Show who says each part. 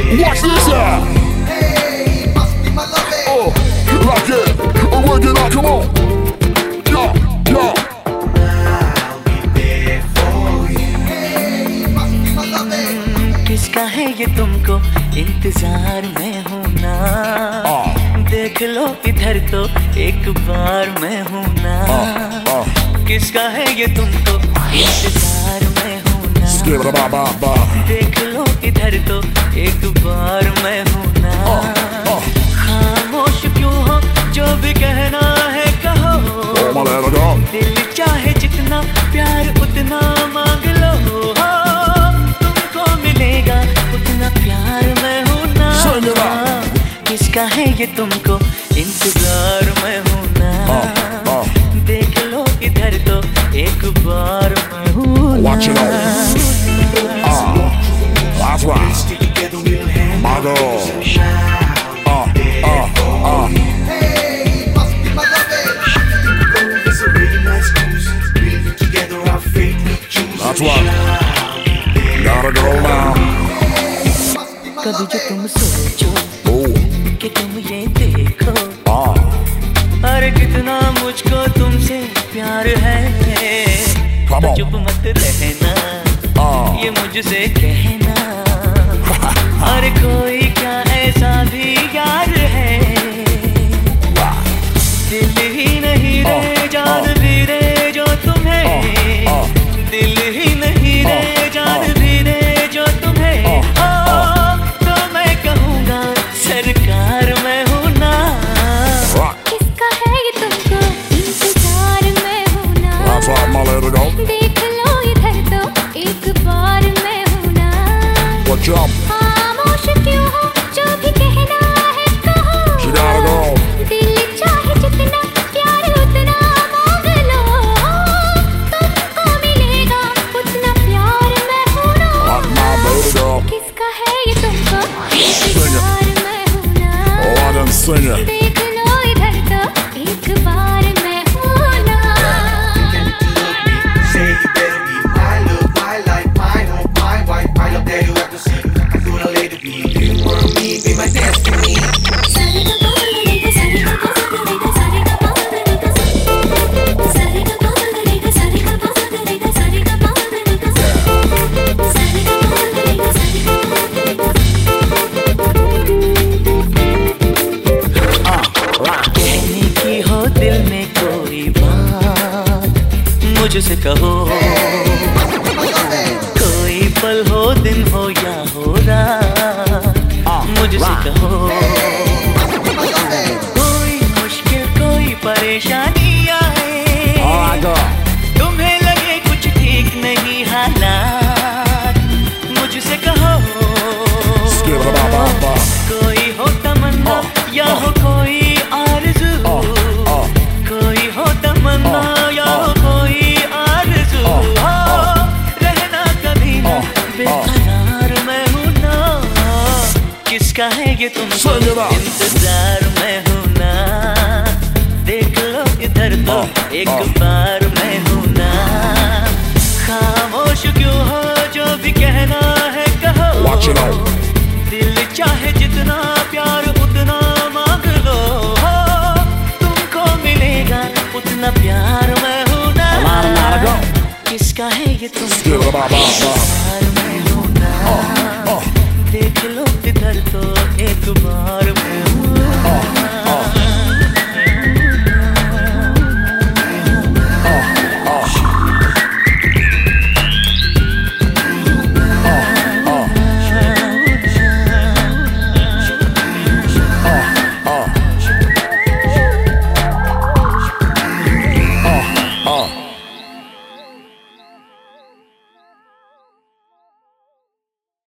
Speaker 1: Watch this out.
Speaker 2: Hey, must be my love.
Speaker 1: Oh, like it. I'm working out. Come on. Yeah, yeah.
Speaker 2: I'll be there for you. Hey, must be my love.
Speaker 3: किसका है ये तुमको इंतजार में हूँ ना, देख लो इधर तो एक बार मैं हूँ ना, किसका है ये तुमको इंतजार में हूँ ना, देख लो इधर तो एक बार मैं हूँ ना, खामोश क्यों हो जो भी कहना है कहो, दिल चाहे जितना प्यार उतना मांग लो, तुमको मिलेगा उतना प्यार मैं हूँ ना, किसका है ये तुमको इंतजार मैं हूँ ना, देख लो इधर तो एक बार मैं हूँ ना।
Speaker 1: That's right. My girl.
Speaker 2: Hey, must be my love.
Speaker 4: It's a really nice cruise. We've together our fate we choose.
Speaker 1: That's right. Gotta go now.
Speaker 3: कभी जो तुम सोचो कि तुम ये देखो, अरे कितना मुझको तुमसे प्यार है, तो चुप मत रहना, ये मुझसे कहना, अरे कोई क्या ऐसा भी यार है, दिल ही नहीं रे जान भी रे जो तुम्हें, दिल ही नहीं रे जान भी रे जो तुम्हें, तो मैं कहूँगा सरकार मैं हूँ ना,
Speaker 5: किसका है ये तुमको इंतजार में हूँ ना,
Speaker 1: That's right, my little girl.
Speaker 5: देख लो इधर तो एक बार मैं हूँ ना,
Speaker 1: What jump?
Speaker 5: खामोश क्यों हो जो भी कहना है कहो,
Speaker 1: She gotta go.
Speaker 5: दिल चाहे जितना प्यार उतना मांग लो, तुमको मिलेगा उतना प्यार मैं हूँ ना,
Speaker 1: Like my baby girl.
Speaker 5: किसका है ये तुमको इंतजार में हूँ ना,
Speaker 1: Oh, I done sing it.
Speaker 5: देख लो इधर तो एक बार मैं हूँ ना।
Speaker 4: Say you better be my love, my life, my home, my wife, my love that you have to see. I couldn't let it be. You were me, be my destiny.
Speaker 3: कहने की हो दिल में कोई बात मुझसे कहो, कोई पल हो दिन हो या हो रात मुझसे कहो, कोई मुश्किल कोई परेशानी आए, तुम्हें लगे कुछ ठीक नहीं हालात मुझसे कहो, कोई हो तमन्ना या हो कोई आरज़ू, कोई हो तमन्ना या हो कोई आरज़ू, रहना कभी ना बेकरार मैं हूँ ना, किसका है ये तुमको इंतजार मैं हूँ ना, देख लो इधर तो एक बार मैं हूँ ना, खामोश क्यों हो जो भी कहना है कहो, दिल चाहे जितना प्यार उतना मांग लो, तुमको मिलेगा उतना प्यार मैं हूँ ना, किसका है ये तुमको इंतजार मैं हूँ ना, देख लो इधर तो एक बार